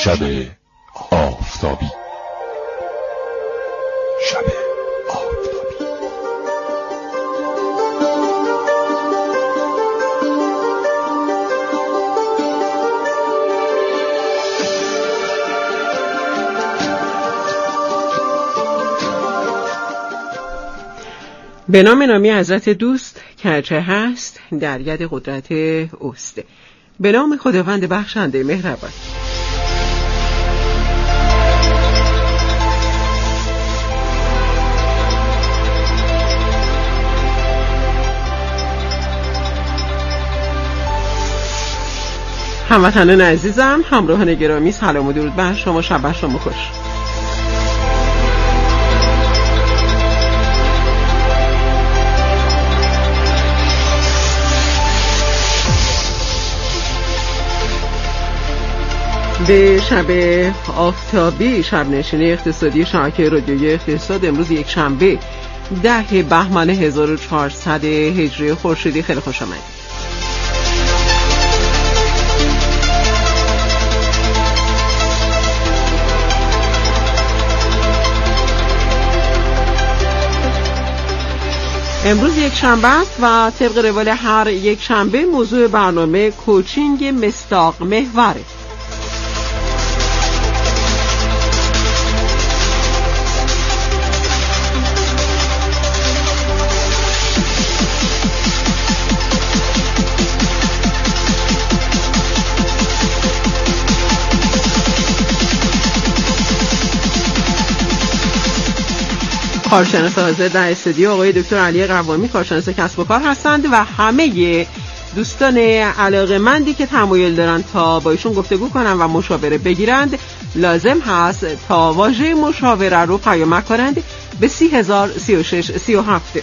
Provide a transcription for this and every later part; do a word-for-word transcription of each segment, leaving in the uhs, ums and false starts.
شب آفتابی. شب آفتابی. به نام نامی حضرت دوست که هرچه هست در ید قدرت اوست. به نام خداوند بخشنده مهربان. هموطنان عزیزم، همراهان گرامی، سلام و درود بر شما. شب شما خوش. به شب آفتابی، شب نشینی اقتصادی شبکه رادیویی اقتصاد، امروز یک شنبه ده بهمن هزار و چهارصد هجری خورشیدی. خیلی خوش آمدید. امروز یک شنبه است و طبق روال هر یک شنبه موضوع برنامه کوچینگ مصداق محوره. کارشناس حاضر در استودیو آقای دکتر علی قوامی، کارشناس کسب و کار هستند و همه دوستان علاقه‌مندی که تمایل دارند تا با ایشون گفتگو کنند و مشاوره بگیرند، لازم هست تا واژه مشاوره رو پیامک کنند به سی هزار سی و شش سی و هفت.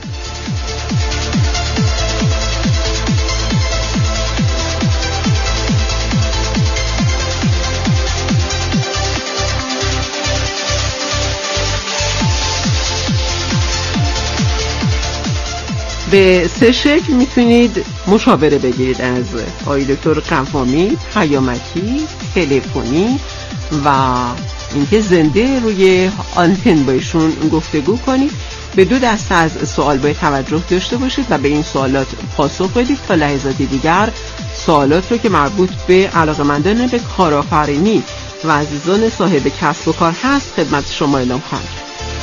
به سه شکل میتونید مشاوره بگیرید از آقای دکتر قوامی: پیامکی، تلفنی و اینکه زنده روی آنتن با ایشون گفتگو کنید. به دو دسته از سوال باید توجه داشته باشید و به این سوالات پاسخ بدید تا لحظات دیگر سوالات رو که مربوط به علاقه‌مندان به کارآفرینی و عزیزان صاحب کسب و کار هست خدمت شما اعلام خواهم کرد.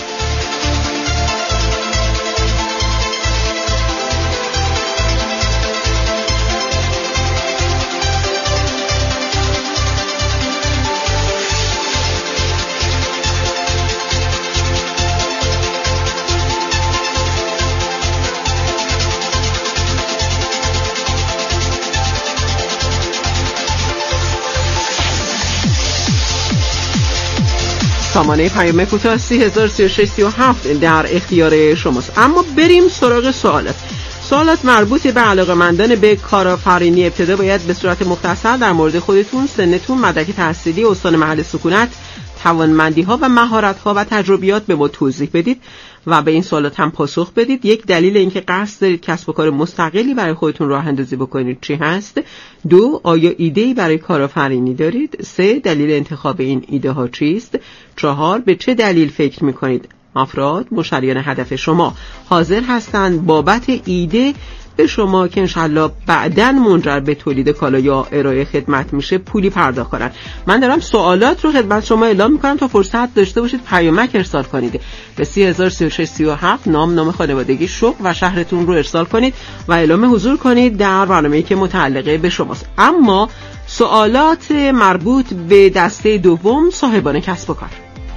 سامانه پیام کوتاه سی هزار سی و شش سی و هفت در اختیار شماست. اما بریم سراغ سوالات. سوالات مربوط به علاقه‌مندان به کارآفرینی. ابتدا باید به صورت مختصر در مورد خودتون، سنتون، مدرک تحصیلی، استان محل سکونت، توانمندی‌ها و مهارت‌ها و تجربیات به ما توضیح بدید و به این سوالات هم پاسخ بدید. یک، دلیل اینکه قصد دارید کسب و کار مستقلی برای خودتون راه اندازی بکنید چی هست؟ دو، آیا ایده‌ای برای کارآفرینی دارید؟ سه، دلیل انتخاب این ایده ها چیست؟ چهار، به چه دلیل فکر می‌کنید افراد مشتریان هدف شما حاضر هستند بابت ایده به شما که انشالله بعداً منجر به تولید کالا یا ارائه خدمت میشه پولی پرداخت کنن؟ من دارم سوالات رو خدمت شما اعلام میکنم تا فرصت داشته باشید پیامک ارسال کنید به سی هزار سی و شش سی و هفت. نام، نام خانوادگی، شغل و شهرتون رو ارسال کنید و اعلام حضور کنید در برنامه‌ای که متعلقه به شماست. اما سوالات مربوط به دسته دوم، صاحبان کسب و کار.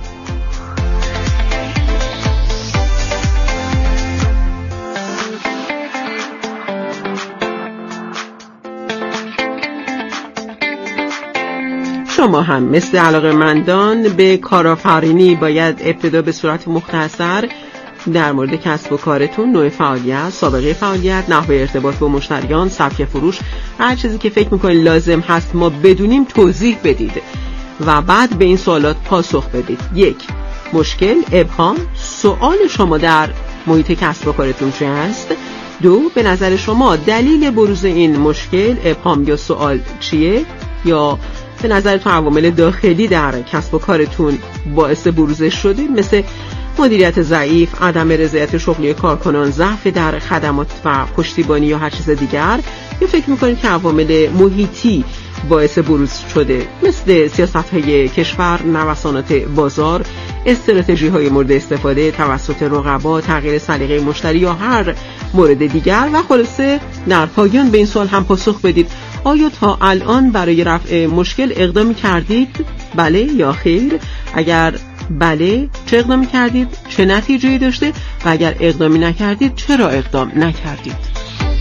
شما هم مثل علاقه‌مندان به کارآفرینی باید ابتدا به صورت مختصر در مورد کسب و کارتون، نوع فعالیت، سابقه فعالیت، نحوه ارتباط با مشتریان، سبک فروش، هر چیزی که فکر میکنید لازم هست ما بدونیم توضیح بدید و بعد به این سوالات پاسخ بدید. یک، مشکل، ابهام، سوال شما در محیط کسب و کارتون چه هست؟ دو، به نظر شما دلیل بروز این مشکل، ابهام یا سوال چیه؟ یا به نظرتون عوامل داخلی در کسب و کارتون باعث بروزش شده، مثل مدیریت ضعیف، عدم رضایت شغلی کارکنان، ضعف در خدمات و پشتیبانی یا هر چیز دیگر؟ یا فکر میکنید که عوامل محیطی باعث بروز شده، مثل سیاست‌های کشور، نوسانات بازار، استراتژی‌های مورد استفاده توسط رقبا، تغییر سلیقه مشتری یا هر مورد دیگر؟ و خلاصه در پایان به این سوال هم پاسخ بدید: آیا تا الان برای رفع مشکل اقدامی کردید؟ بله یا خیر؟ اگر بله، چه اقدامی کردید؟ چه نتیجه‌ای داشته؟ و اگر اقدامی نکردید، چرا اقدام نکردید؟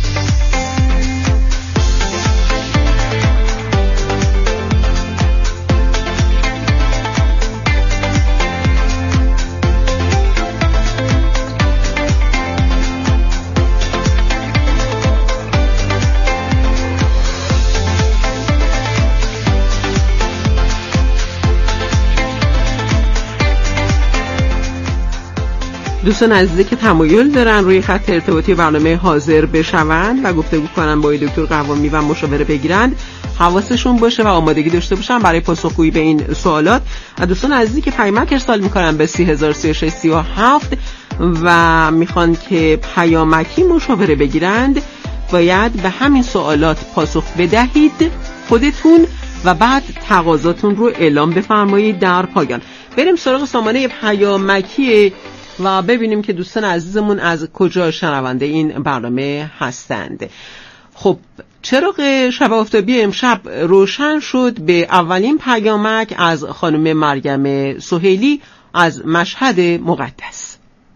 دوستان عزیزی که تمایل دارن روی خط ارتباطی برنامه حاضر بشوند و گفتگو کنن با دکتر قوامی و مشاوره بگیرند، حواسشون باشه و آمادگی داشته باشن برای پاسخگویی به این سوالات. و دوستان عزیزی که پیامک ارسال میکنن به سی هزار و سی و شش سی و هفت و میخوان که پیامکی مشاوره بگیرند، باید به همین سوالات پاسخ بدهید خودتون و بعد تقاضاتون رو اعلام بفرمایید در پایان. بریم سراغ سامانه پیامکی و ببینیم که دوستان عزیزمون از کجا شنونده این برنامه هستند. خب چراغ شب آفتابی امشب روشن شد به اولین پیامک از خانم مریم سهیلی از مشهد مقدس.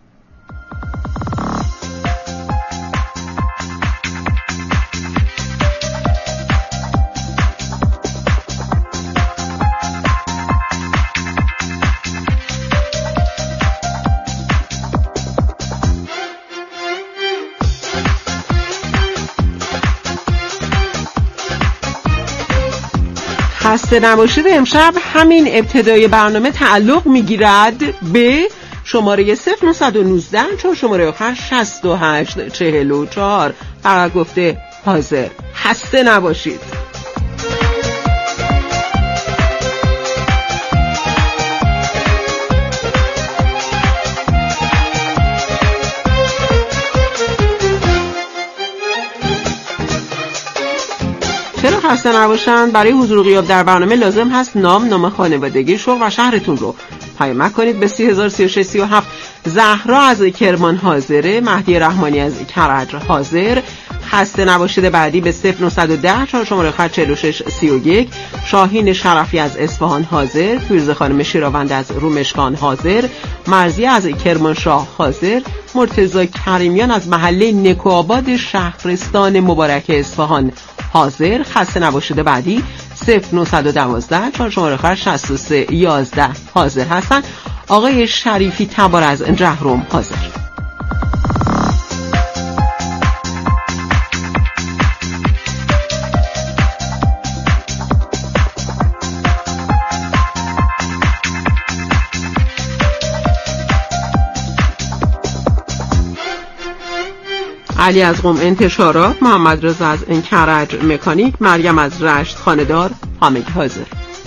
خسته نباشید. امشب همین ابتدای برنامه تعلق میگیرد به شماره صفر نه یک نه چون شماره آخر شصت و هشت چهل و چهار. فقط گفته حاضر. خسته نباشید. چرا خسته نباشند؟ برای حضور و غیاب در برنامه لازم هست نام، نام خانوادگی، شغل و شهرتون رو پیامک کنید به سی هزار و سی و شش سی و هفت. زهرا از کرمان حاضره، مهدی رحمانی از کرج حاضر. خسته نباشید بعدی به صفر نه یک صفر چهار شماره خط چهل و شش سی و یک. شاهین شرفی از اصفهان حاضر. فیروزه خانم شیراوند از رومشکان حاضر. مرضیه از کرمانشاه حاضر. مرتضی کریمیان از محله نکوآباد شهرستان مبارک اصفهان حاضر. خسته نباشید بعدی صفر نه یک دو چهار شماره خط شصت و سه یازده حاضر هستن. آقای شریفی تبار از جهرم حاضر. علی از قم انتشارات، محمد رضا از کرج مکانیک، مریم از رشت خانه‌دار، همگی حاضر.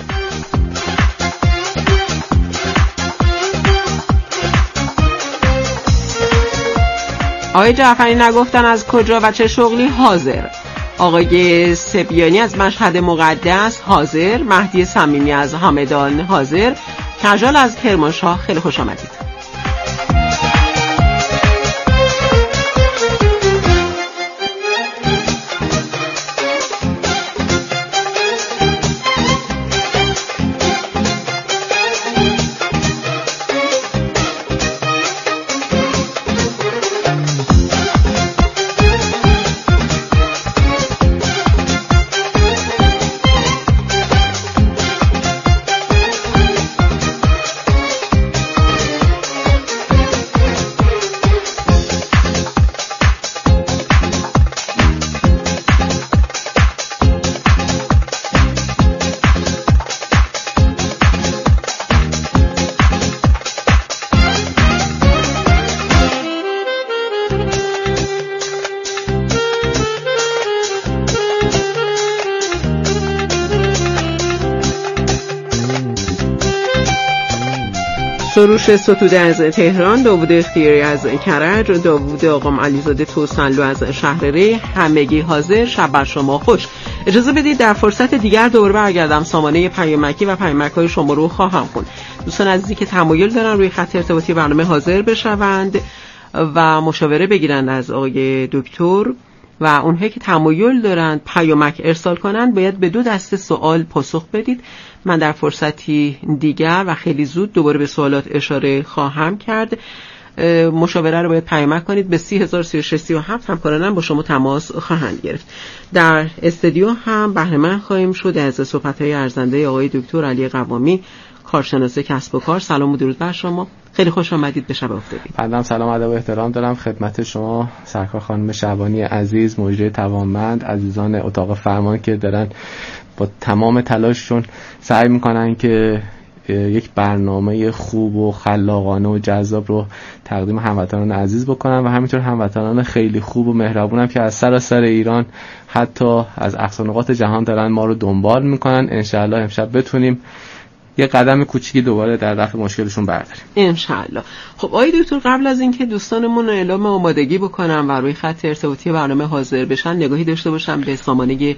آقای جعفری نگفتن از کجا و چه شغلی حاضر. آقای سبیانی از مشهد مقدس حاضر. مهدی صمیمی از همدان حاضر. کجال از کرمانشاه خیلی خوش آمدید. سروش ستوده از تهران، داوود اختیاری از کرج، داوود آقام علیزاده توسنلو از شهر ری، همگی حاضر. شب بر شما خوش. اجازه بدید در فرصت دیگر دوباره برگردم سامانه پیامکی و پیامک‌های شما رو خواهم خوند. دوستان عزیزی که تمایل دارن روی خط ارتباطی برنامه حاضر بشوند و مشاوره بگیرند از آقای دکتر و اونهایی که تمایل دارند پیامک ارسال کنند باید به دو دسته سوال پاسخ بدید. من در فرصتی دیگر و خیلی زود دوباره به سوالات اشاره خواهم کرد. مشاوره رو باید پیامک کنید به سی هزار و سی و شش سی و هفت. همکارانم با شما تماس خواهند گرفت. در استودیو هم بهره مند خواهیم شد از صحبت‌های ارزنده آقای دکتر علی قوامی، کارشناس کسب و کار. سلام و درود بر شما. خیلی خوش آمدید به شب افتادی. بنده سلام ادب و احترام دارم خدمت شما سرکار خانم شعبانی عزیز، مجری توانمند، عزیزان اتاق فرمان که دارن با تمام تلاششون سعی میکنن که یک برنامه خوب و خلاقانه و جذاب رو تقدیم هموطنان عزیز بکنن و همینطور هموطنان خیلی خوب و مهربونم که از سراسر ایران حتی از اقصا نقاط جهان دارن ما رو دنبال میکنن. انشاءالله امشب بتونیم یه قدم کوچیکی دوباره در رفع مشکلشون برداریم انشاءالله. خب آقای دکتر، قبل از اینکه دوستانمون اعلام آمادگی بکنن و روی خط ارتباطی برنامه حاضر بشن، نگاهی داشته باشم به سامانه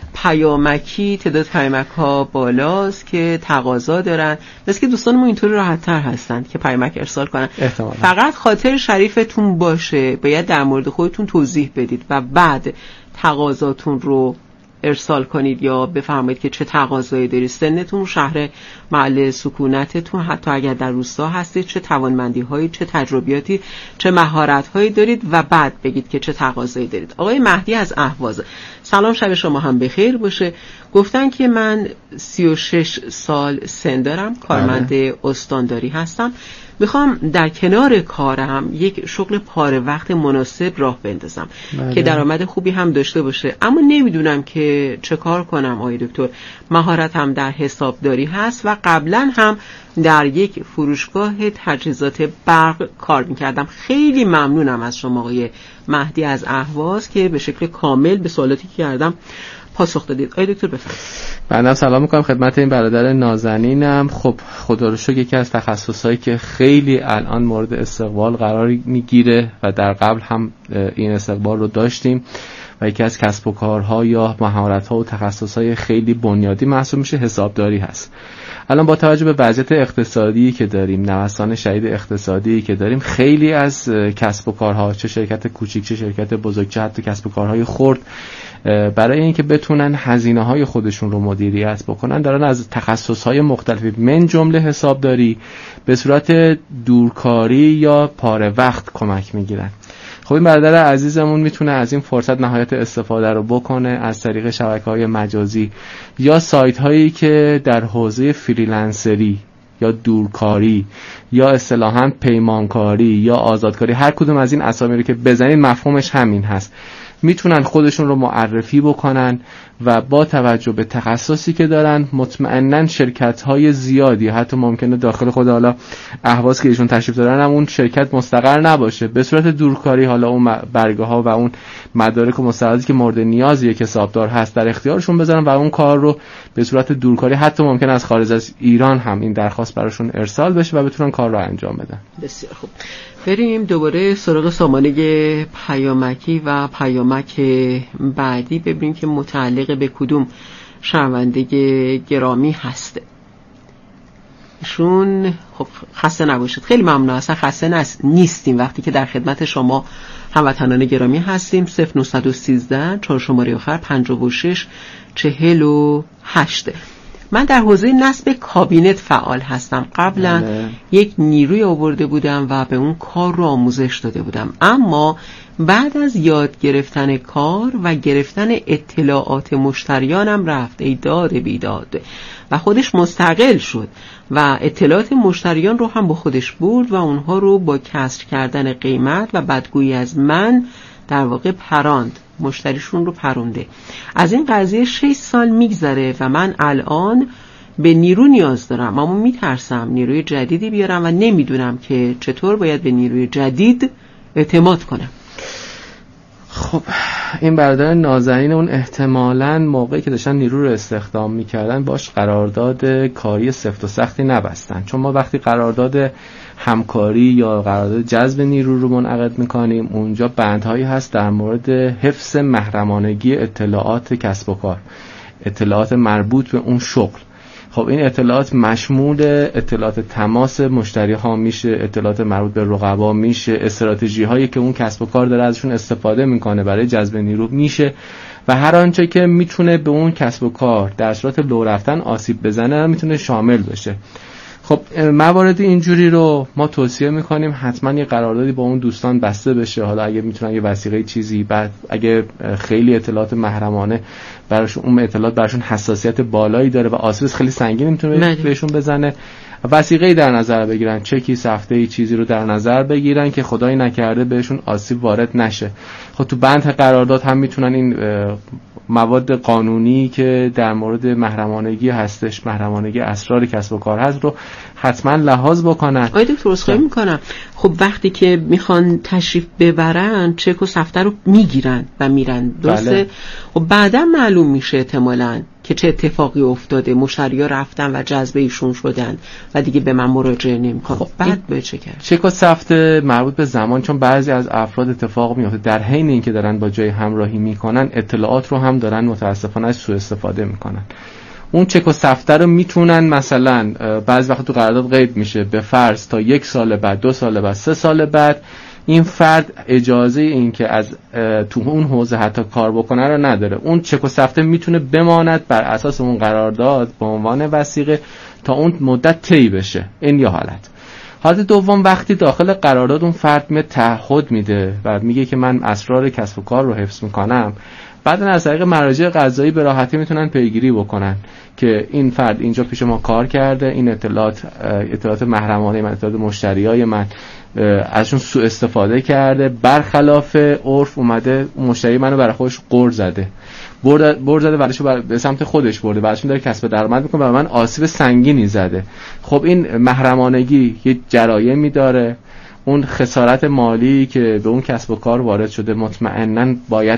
پیامکی. تعداد پیامک ها بالاست که تقاضا دارن، مثل که دوستانمون اینطوری راحت تر هستن که پیامک ارسال کنن. احتمالا. فقط خاطر شریفتون باشه باید در مورد خودتون توضیح بدید و بعد تقاضاتون رو ارسال کنید یا بفرمایید که چه تقاضایی دارید، سنتون، شهر محل سکونتتون، حتی اگر در روستا هستید چه توانمندی هایی، چه تجربیاتی، چه مهارت هایی دارید و بعد بگید که چه تقاضایی دارید. آقای مهدی از اهواز، سلام، شب شما هم بخیر باشه. گفتن که من سی و شش سال سن دارم، کارمند استانداری هستم، میخوام در کنار کارم یک شغل پاره وقت مناسب راه بندازم بله. که درآمد خوبی هم داشته باشه، اما نمیدونم که چه کار کنم. آقای دکتر، مهارتم در حسابداری هست و قبلا هم در یک فروشگاه تجهیزات برق کار میکردم. خیلی ممنونم از شما آقای مهدی از اهواز که به شکل کامل به سوالاتی که کردم پاسخ دادید. آقای دکتر بفرمایید. بنده سلام میکنم خدمت این برادر نازنینم. خب خدا رو شکر یکی از تخصصایی که خیلی الان مورد استقبال قرار میگیره و در قبل هم این استقبال رو داشتیم و یکی از کسب و کارها یا مهارت‌ها و تخصصهای خیلی بنیادی محسوب میشه حسابداری هست. الان با توجه به وضعیت اقتصادی که داریم، نوسان شدید اقتصادی که داریم، خیلی از کسب و کارها، چه شرکت کوچیک چه شرکت بزرگ چه حتی کسب و کارهای خرد، برای اینکه بتونن هزینه‌های خودشون رو مدیریت بکنن دارن از تخصص‌های مختلفی من جمله حسابداری به صورت دورکاری یا پاره وقت کمک میگیرن. خب این برادر عزیزمون میتونه از این فرصت نهایت استفاده رو بکنه از طریق شبکه‌های مجازی یا سایت‌هایی که در حوزه فریلنسری یا دورکاری یا اصطلاحاً پیمانکاری یا آزادکاری، هر کدوم از این اسامی رو که بزنید مفهومش همین هست، میتونن خودشون رو معرفی بکنن و با توجه به تخصصی که دارن مطمئناً شرکت‌های زیادی، حتی ممکنه داخل خود حالا اهواز که ایشون تشریف دارن هم اون شرکت مستقر نباشه، به صورت دورکاری حالا اون برگه‌ها و اون مدارک و مستنداتی که مورد نیاز یک حسابدار هست در اختیارشون بذارن و اون کار رو به صورت دورکاری حتی ممکن از خارج از ایران هم این درخواست براشون ارسال بشه و بتونن کار رو انجام بدن. بسیار خوب. بریم دوباره سراغ سامانه پیامکی و پیامک بعدی، ببینیم که متعلق به کدوم شنونده گرامی هسته. ایشون خب خسته نباشید. خیلی ممنون، اصلا خسته نیستیم وقتی که در خدمت شما هموطنان گرامی هستیم. صفر نه یک سه چهار شماره آخر پنجاه و شش چهل و هشت. من در حوزه نصب کابینت فعال هستم. قبلا بله. یک نیروی آورده بودم و به اون کار رو آموزش داده بودم، اما بعد از یاد گرفتن کار و گرفتن اطلاعات مشتریانم رفت ای داد بیداد و خودش مستقل شد و اطلاعات مشتریان رو هم با خودش برد و اونها رو با کسر کردن قیمت و بدگویی از من در واقع پراند، مشتریشون رو پرونده. از این قضیه شش سال میگذره و من الان به نیرو نیاز دارم، اما میترسم نیروی جدیدی بیارم و نمیدونم که چطور باید به نیروی جدید اعتماد کنم. خب این برادر نازنین اون احتمالاً موقعی که داشتن نیرو رو استخدام میکردن باش قرارداد کاری سفت و سختی نبستن، چون ما وقتی قرارداد همکاری یا قرارداد جذب نیرو رو منعقد میکنیم اونجا بندهایی هست در مورد حفظ محرمانگی اطلاعات کسب و کار، اطلاعات مربوط به اون شغل. خب این اطلاعات مشمول اطلاعات تماس مشتری ها میشه، اطلاعات مربوط به رقبا میشه، استراتژی هایی که اون کسب و کار داره ازشون استفاده میکنه برای جذب نیرو میشه و هر آنچه که میتونه به اون کسب و کار در صورت لو رفتن آسیب بزنه میتونه شامل بشه. خب موارد اینجوری رو ما توصیه میکنیم حتما یه قراردادی با اون دوستان بسته بشه. حالا اگه میتونن یه وثیقه چیزی، بعد اگه خیلی اطلاعات محرمانه براشون، اون اطلاعات براشون حساسیت بالایی داره و آسیب خیلی سنگین میتونه بهشون بزنه، وثیقه‌ای در نظر بگیرن، چکی سفته‌ای چیزی رو در نظر بگیرن که خدای نکرده بهشون آسیب وارد نشه. خب تو بند قرارداد هم میتونن این مواد قانونی که در مورد محرمانگی هستش، محرمانگی اسرار کسب و کار هست رو حتما لحاظ بکنن. آقای دکتر عذرخواهی میکنم، خب وقتی که میخوان تشریف ببرن چک و سفته رو میگیرن و میرن، درسته؟ بله. خب بعدا معلوم میشه احتمالاً که چه اتفاقی افتاده، مشتری‌ها رفتن و جذب ایشون شدن و دیگه به من مراجعه نمی‌کنن. خب بعد به چه کرد؟ چک و سفته مربوط به زمان، چون بعضی از افراد اتفاق میفته در حین اینکه دارن با جای همراهی میکنن اطلاعات رو هم دارن متاسفانه از سوء استفاده میکنن. اون چک و سفته رو میتونن مثلا بعضی وقت تو قرارداد قید میشه به فرض تا یک سال بعد، دو سال بعد، سه سال بعد این فرد اجازه این که از تو اون حوزه حتی کار بکنه رو نداره. اون چک و سفته میتونه بماند بر اساس اون قرارداد به عنوان وثیقه تا اون مدت طی بشه. این یه حالت. حالت دوم، وقتی داخل قرارداد اون فرد میاد تعهد میده و میگه که من اسرار کسب و کار رو حفظ میکنم، بعد از طریق مراجع قضایی به راحتی میتونن پیگیری بکنن که این فرد اینجا پیش ما کار کرده، این اطلاعات اطلاعات محرمانه من، اطلاعات مشتریای من ازشون سوء استفاده کرده، برخلاف عرف اومده مشتری منو برای خودش قرض زده، برد برد زده ولشو به سمت خودش برده، بعدش داره کسب درآمد میکنه و من آسیب سنگینی زده. خب این محرمانگی یه جرایمی داره، اون خسارت مالی که به اون کسب و کار وارد شده مطمئناً باید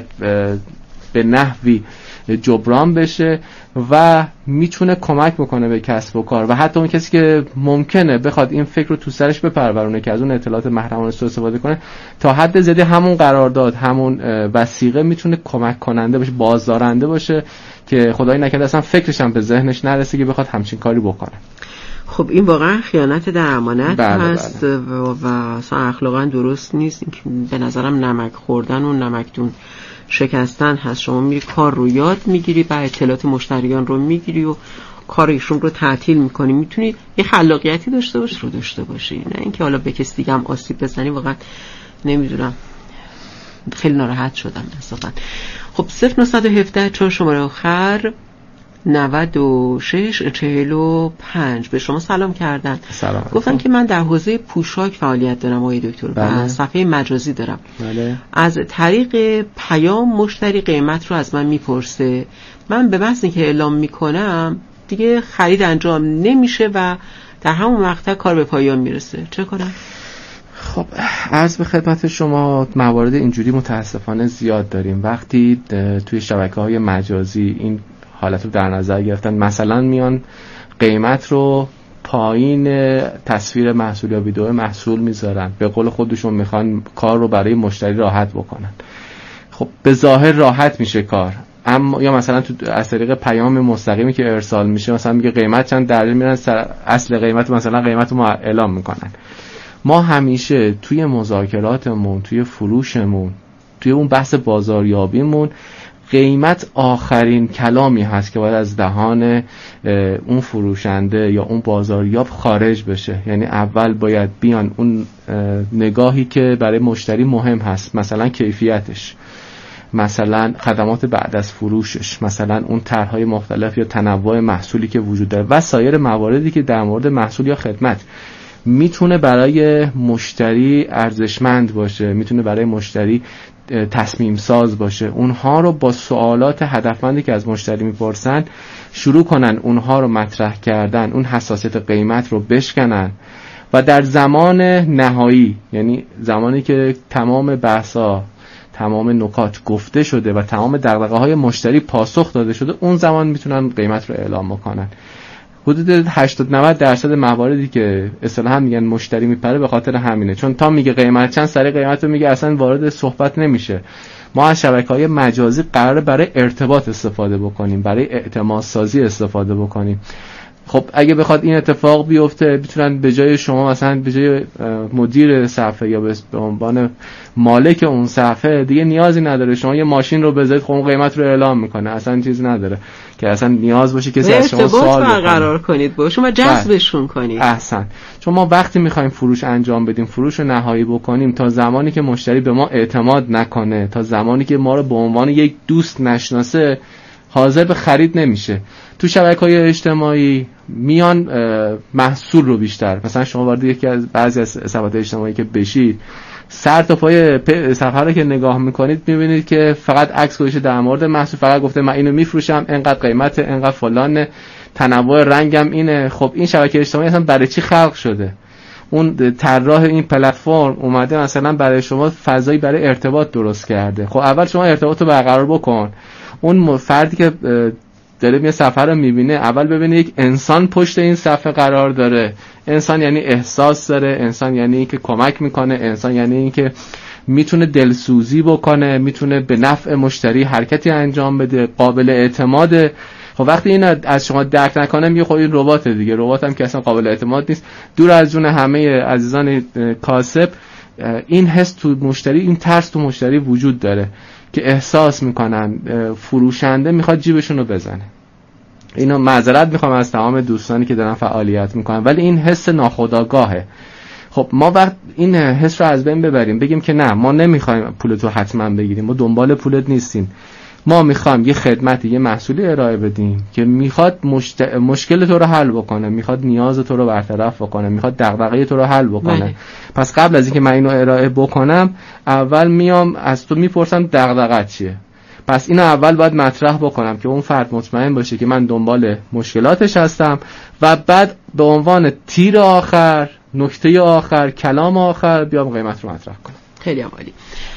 به نحوی جبران بشه و میتونه کمک بکنه به کسب و کار و حتی اون کسی که ممکنه بخواد این فکر رو تو سرش بپرورونه که از اون اطلاعات محرمانه سوء استفاده کنه، تا حد زیادی همون قرارداد، همون وثیقه میتونه کمک کننده باشه، بازدارنده باشه که خدای نکرده اصلا فکرش هم به ذهنش نرسه که بخواد همچین کاری بکنه. خب این واقعا خیانت در امانت بله هست بله. و اصلا اخلاقا درست نیست. این که به نظرم نمک خوردن و نمکدون شکستن هست. شما میری کار رو یاد میگیری، بعد اطلاعات مشتریان رو میگیری و کار ایشون رو تعطیل میکنی. میتونی یه خلاقیتی داشته باشی رو داشته باشی، نه اینکه حالا به کسی دیگه هم آسیب بزنی. واقعا نمیدونم، خیلی ناراحت شدم اصلا. خب صفر نهصد و هفده چهار شماره آخر نود و شش چهل و پنج به شما سلام کردن. سلام. گفتن که من در حوزه پوشاک فعالیت دارم آقای دکتر و صفحه مجازی دارم. بله. از طریق پیام مشتری قیمت رو از من میپرسه، من به محض اینکه اعلام میکنم دیگه خرید انجام نمیشه و در همون مقطع کار به پایان میرسه. چه کنم؟ خب عرض به خدمت شما، موارد اینجوری متاسفانه زیاد داریم. وقتی توی شبکه‌های مجازی این حالت رو در نظر گرفتن، مثلا میان قیمت رو پایین تصویر محصول یا ویدیو محصول میذارن، به قول خودشون میخوان کار رو برای مشتری راحت بکنن. خب به ظاهر راحت میشه کار، اما یا مثلا تو از طریق پیام مستقیمی که ارسال میشه مثلا میگه قیمت چند، در میرن اصل قیمت مثلا قیمت رو اعلام میکنن. ما همیشه توی مذاکراتمون، توی فروشمون، توی اون بحث بازاریابیمون قیمت آخرین کلامی هست که باید از دهان اون فروشنده یا اون بازاریاب خارج بشه. یعنی اول باید بیان اون نگاهی که برای مشتری مهم هست، مثلا کیفیتش، مثلا خدمات بعد از فروشش، مثلا اون طرح‌های مختلف یا تنوع محصولی که وجود داره و سایر مواردی که در مورد محصول یا خدمت میتونه برای مشتری ارزشمند باشه، میتونه برای مشتری تصمیم ساز باشه. اونها رو با سوالات هدفمندی که از مشتری میپرسن شروع کنن اونها رو مطرح کردن، اون حساسیت قیمت رو بشکنن و در زمان نهایی، یعنی زمانی که تمام بحثا، تمام نکات گفته شده و تمام دغدغه‌های مشتری پاسخ داده شده، اون زمان میتونن قیمت رو اعلام بکنن. حدود هشتاد نود درصد مواردی که اصطلاحاً میگن مشتری میپره به خاطر همینه، چون تا میگه قیمت چند سری قیمت رو میگه، اصلا وارد صحبت نمیشه. ما از شبکه‌های مجازی قراره برای ارتباط استفاده بکنیم، برای اعتماد سازی استفاده بکنیم. خب اگه بخواد این اتفاق بیفته، میتونن به جای شما مثلا به جای مدیر صفحه یا به عنوان مالک اون صفحه دیگه نیازی نداره شما یه ماشین رو بذارید، خب اون قیمت رو اعلام میکنه، اصلا چیزی نداره که اصلا نیاز باشه کسی از شما سوال بکنه، برقرار کنید با شما، جذبشون کنید. احسن. چون ما وقتی میخوایم فروش انجام بدیم، فروش رو نهایی بکنیم، تا زمانی که مشتری به ما اعتماد نکنه، تا زمانی که ما رو به عنوان یک دوست نشناسه، حاضر به خرید نمیشه. تو شبکه‌های اجتماعی میان محصول رو بیشتر، مثلا شما وارد یکی از بعضی از صفحات اجتماعی که بشید، سر تا پای صفحه رو که نگاه میکنید میبینید که فقط عکس گذاشته در مورد محصول، فقط گفته من اینو میفروشم، اینقدر قیمت، اینقدر فلان، تنوع رنگم اینه. خب این شبکه اجتماعی اصلا برای چی خلق شده؟ اون طراح این پلتفرم اومده مثلا برای شما فضایی برای ارتباط درست کرده. خب اول شما ارتباط رو برقرار بکن. اون فردی که داره یه صفحه رو میبینه، اول ببینه یک انسان پشت این صفحه قرار داره. انسان یعنی احساس داره، انسان یعنی این که کمک میکنه، انسان یعنی این که میتونه دلسوزی بکنه، میتونه به نفع مشتری حرکتی انجام بده، قابل اعتماده. خب وقتی این از شما درک نکنه، میگه خب این ربات دیگه، ربات هم که اصلا قابل اعتماد نیست. دور از جون همه عزیزان کاسب، این حس تو مشتری، این ترس تو مشتری وجود داره که احساس میکنن فروشنده میخواد جیبشون رو بزنه. اینو معذرت میخوام از تمام دوستانی که دارن فعالیت میکنن، ولی این حس ناخودآگاهه. خب ما وقت این حس رو از بین ببریم، بگیم که نه، ما نمیخوایم پولتو حتما بگیریم، ما دنبال پولت نیستیم، ما میخوایم یه خدمتی، یه محصولی ارائه بدیم که میخواد مشت... مشکل تو رو حل بکنه، میخواد نیاز تو رو برطرف بکنه، میخواد دغدغه تو رو حل بکنه. مه. پس قبل از اینکه من اینو ارائه بکنم، اول میام از تو میپرسم دغدغت چیه. پس اینو اول باید مطرح بکنم که اون فرد مطمئن باشه که من دنبال مشکلاتش هستم، و بعد به عنوان تیر آخر، نکته آخر، کلام آخر بیام قیمت رو مطرح کنم. خیلی عالی.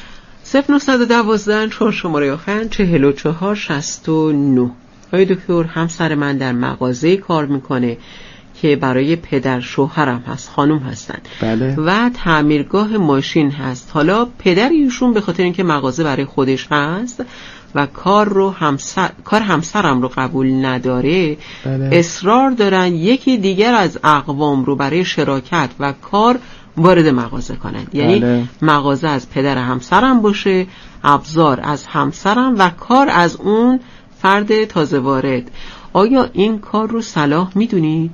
صفر نهصد و دوازده چهار شماره آخر چهل و چهار شصت و نه. آقای دکتر، همسر من در مغازه کار میکنه که برای پدر شوهرم هست، خانم هستن. بله. و تعمیرگاه ماشین هست. حالا پدر ایشون به خاطر اینکه مغازه برای خودش هست و کار رو همسر کار همسرم رو قبول نداره، بله. اصرار دارن یکی دیگر از اقوام رو برای شراکت و کار وارد مغازه کنن. یعنی بله. مغازه از پدر همسرم باشه، ابزار از همسرم و کار از اون فرد تازه وارد. آیا این کار رو صلاح میدونید؟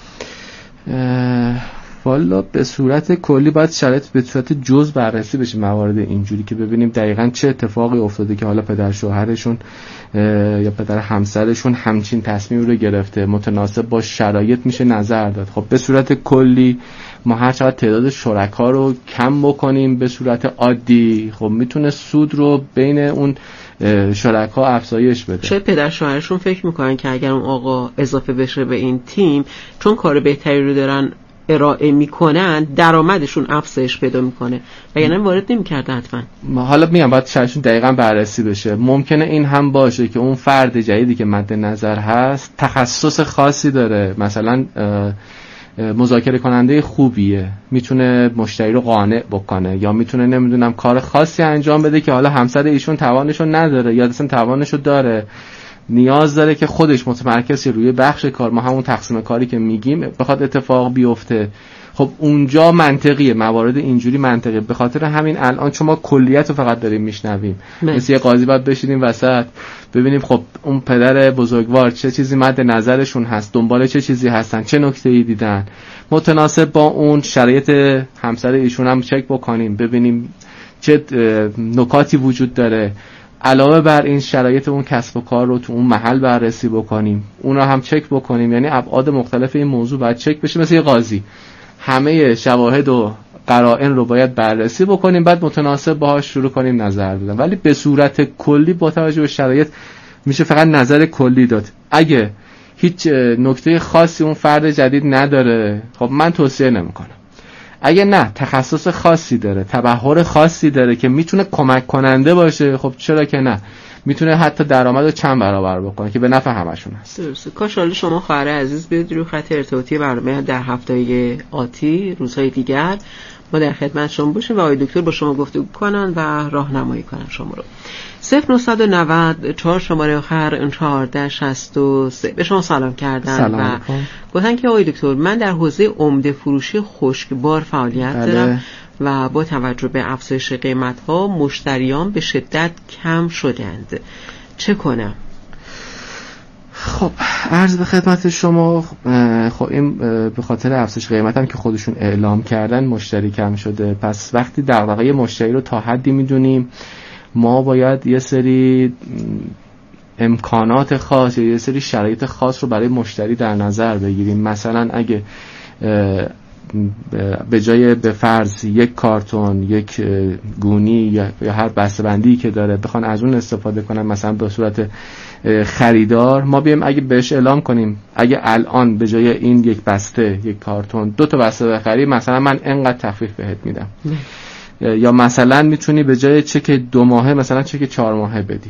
والا به صورت کلی باید شرایط به صورت جز بررسی بشه موارد اینجوری که ببینیم دقیقاً چه اتفاقی افتاده که حالا پدر شوهرشون یا پدر همسرشون همچین تصمیم رو گرفته، متناسب با شرایط میشه نظر داد. خب به صورت کلی ما هر چقدر تعداد شرکا رو کم بکنیم به صورت عادی، خب میتونه سود رو بین اون شرکا افزایش بده. شاید پدر شوهرشون فکر میکنن که اگر اون آقا اضافه بشه به این تیم، چون کار بهتری رو دارن ارائه میکنن، درآمدشون افزایش پیدا میکنه، وگرنه وارد نمیکرده حتما. حالا میگم باید شرایطشون دقیقاً بررسی بشه. ممکنه این هم باشه که اون فرد جدیدی که مد نظر هست تخصص خاصی داره، مثلا مذاکره کننده خوبیه، میتونه مشتری رو قانع بکنه، یا میتونه نمیدونم کار خاصی انجام بده که حالا همسر ایشون توانشو نداره یا اصلا توانشو داره، نیاز داره که خودش متمرکز روی بخش کار، ما همون تقسیم کاری که میگیم بخواد اتفاق بیفته. خب اونجا منطقیه، موارد اینجوری منطقیه. به خاطر همین الان چون ما کلیت رو فقط داریم میشنویم، مثل یه قاضی باید بشینیم وسط ببینیم خب اون پدر بزرگوار چه چیزی مد نظرشون هست، دنبال چه چیزی هستن، چه نکته‌ای دیدن، متناسب با اون شرایط همسر ایشون هم چک بکنیم، ببینیم چه نکاتی وجود داره. علاوه بر این شرایط اون کسب و کار رو تو اون محل بررسی بکنیم، اون رو هم چک بکنیم. یعنی ابعاد مختلف این موضوع باید چک بشه، مثل یه قاضی همه شواهد و قرائن رو باید بررسی بکنیم، بعد متناسب باهاش شروع کنیم نظر دادن. ولی به صورت کلی با توجه به شرایط میشه فقط نظر کلی داد. اگه هیچ نکته خاصی اون فرد جدید نداره، خب من توصیه نمیکنم. اگه نه تخصص خاصی داره، تبحر خاصی داره که میتونه کمک کننده باشه، خب چرا که نه، میتونه حتی درآمد رو چند برابر بکنه که به نفع همشون هست. درسته. کاش حالا شما خواهر عزیز بیاد رو خط ارتباطی برنامه در هفته‌های آتی، روزهای دیگر ما در خدمت شما باشیم و آقای دکتر با شما گفتگو کنن و راهنمایی کنن شما رو. صفر نه نه صفر چهار شماره آخر چهارده شصت و سه به شما سلام کردن سلام و گفتن که آقای دکتر من در حوزه عمده فروشی خشکبار فعالیت بله. دارم و با توجه به افزایش قیمت‌ها مشتریان به شدت کم شدند، چه کنم؟ خب عرض به خدمت شما، خب این به خاطر افزایش قیمت هم که خودشون اعلام کردن مشتری کم شده. پس وقتی دغدغه مشتری رو تا حدی میدونیم، ما باید یه سری امکانات خاص یا یه سری شرایط خاص رو برای مشتری در نظر بگیریم. مثلا اگه به جای به فرض یک کارتون، یک گونی یا هر بسته‌بندی که داره بخوان از اون استفاده کنن مثلا به صورت خریدار، ما بیایم اگه بهش اعلام کنیم اگه الان به جای این یک بسته یک کارتون دو تا بسته بخری، مثلا من اینقدر تخفیف بهت میدم. یا مثلا میتونی به جای چک دو ماهه مثلا چک چهار ماهه بدی.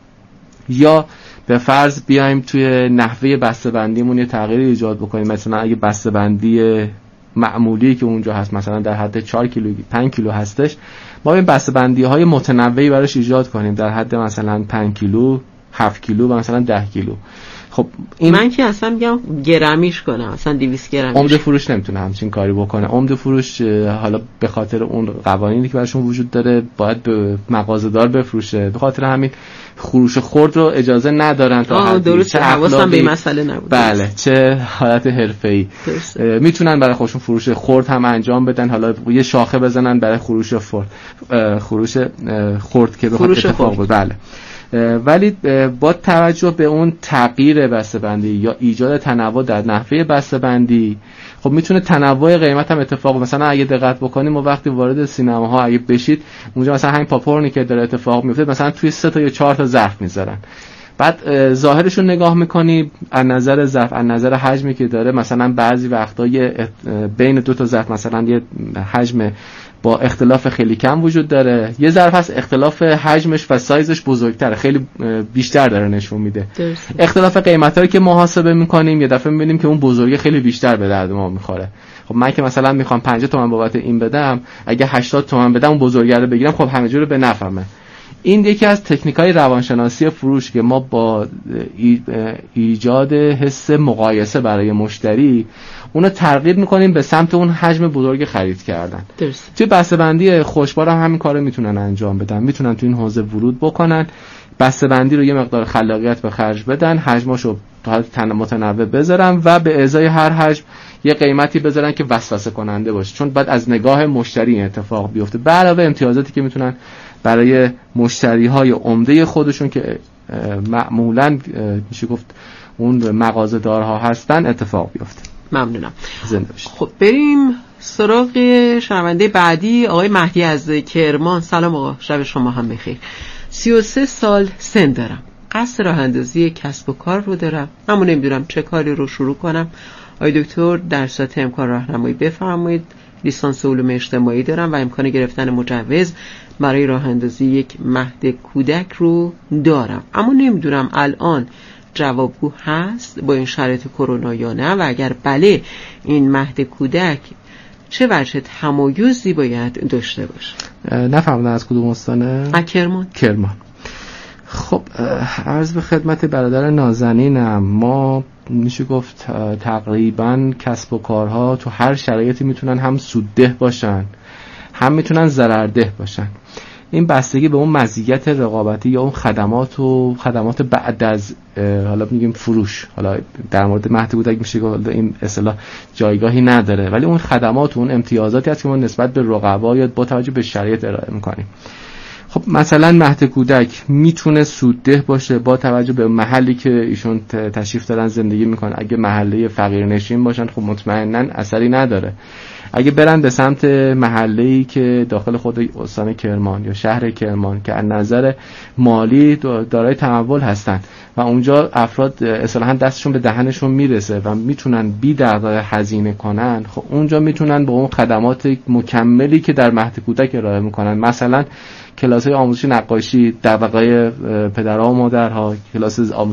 یا به فرض بیایم توی نحوه بسته‌بندیمون یه تغییری ایجاد بکنیم، مثلا اگه بسته‌بندی معمولی که اونجا هست مثلا در حد چهار کیلو پنج کیلو هستش، ما این بسته‌بندی‌های متنوعی براش ایجاد کنیم در حد مثلا پنج کیلو، هفت کیلو و مثلا ده کیلو. خب این من که اصلا میگم گرمیش کنم، اصلا دویست گرمیش. عمده فروش نمیتونه همچین کاری بکنه. عمده فروش حالا به خاطر اون قوانینی که براشون وجود داره باید به مغازه‌دار بفروشه، به خاطر همین فروش خرد رو اجازه ندارن تا حدی. درسته، حواسم به این مسئله نبود. بله، چه حالت حرفه‌ای میتونن برای خودشون فروش خرد هم انجام بدن، حالا یه شاخه بزنن برای فروش خرد، فروش خرد که بخواد اتفاق بیفته. بله، ولی با توجه به اون تغییر بسته‌بندی یا ایجاد تنوع در نحوه بسته‌بندی، خب میتونه تنوع قیمت هم اتفاق. مثلا اگه دقت بکنیم و وقتی وارد سینماها اگه بشید اونجا مثلا همین پاپورنی که داره اتفاق میفته مثلا توی سه تا یا چهار تا ظرف میذارن، بعد ظاهرشون نگاه میکنی از نظر ظرف، از نظر حجمی که داره، مثلا بعضی وقتا بین دو تا ظرف مثلا یه حجم با اختلاف خیلی کم وجود داره، یه ظرف هست اختلاف حجمش و سایزش بزرگتره، خیلی بیشتر داره نشون میده. درسته. اختلاف قیمتایی که محاسبه میکنیم یه دفعه میبینیم که اون بزرگی خیلی بیشتر به درد ما میخوره. خب من که مثلا میخوام پنجاه تومن بابت این بدم، اگه هشتاد تومن بدم اون بزرگی رو بگیرم، خب همه جوره به نفعمه. این یکی از تکنیک‌های روانشناسی فروش که ما با ایجاد حس مقایسه برای مشتری اونو ترغیب میکنیم به سمت اون حجم بزرگ خرید کردن. درست. توی بسته‌بندی خوشبار هم همین کارو میتونن انجام بدن، میتونن تو این حوزه ورود بکنن، بسته‌بندی رو یه مقدار خلاقیت به خرج بدن، حجماشو متنوع بذارن و به ازای هر حجم یه قیمتی بذارن که وسوسه کننده باشه، چون بعد از نگاه مشتری این اتفاق بیفته. به علاوه امتیازاتی که میتونن برای مشتری‌های عمده خودشون که معمولاً میشه گفت اون مغازه‌دارها هستن اتفاق بیفته. ممنونم. زنده باشید. خب بریم سراغ شنونده بعدی، آقای مهدی از کرمان. سلام آقا، شب شما هم بخیر. سی و سه سال سن دارم، قصد راه اندازی کسب و کار رو دارم، اما نمیدونم چه کاری رو شروع کنم. آقای دکتر در صورت امکان راهنمایی بفرمایید. لیسانس علوم اجتماعی دارم و امکان گرفتن مجوز برای راه اندازی یک مهد کودک رو دارم، اما نمیدونم الان جوابگو هست با این شرایط کرونا یا نه، و اگر بله این مهد کودک چه وجه تمایزی باید داشته باشه؟ نفهمیدم از کدوم استانه؟ کرمان. کرمان. خب عرض به خدمت برادر نازنینم، ما میشه گفت تقریبا کسب و کارها تو هر شرایطی میتونن هم سودده باشن هم میتونن ضررده باشن. این بستگی به اون مزیت رقابتی یا اون خدمات و خدمات بعد از حالا میگیم فروش، حالا در مورد مهد کودک میشه گفت این اصطلاح جایگاهی نداره، ولی اون خدمات و اون امتیازاتی هست که ما نسبت به رقبا یا با توجه به شرایط ارائه میکنیم. خب مثلا مهد کودک میتونه سودده باشه با توجه به محلی که ایشون تشریف دارن زندگی میکنن. اگه محله فقیرنشین باشن خب مطمئناً اثری نداره، اگه برن به سمت محله‌ای که داخل خود استان کرمان یا شهر کرمان که از نظر مالی دارای تمول هستن و اونجا افراد اصطلاحاً دستشون به دهنشون میرسه و میتونن بی دغدغه هزینه کنن، خب اونجا میتونن با اون خدمات مکملی که در مهد کودک ارائه میکنن، مثلا کلاس‌های آموزش نقاشی، دغدغه‌های پدرها و مادرها، کلاس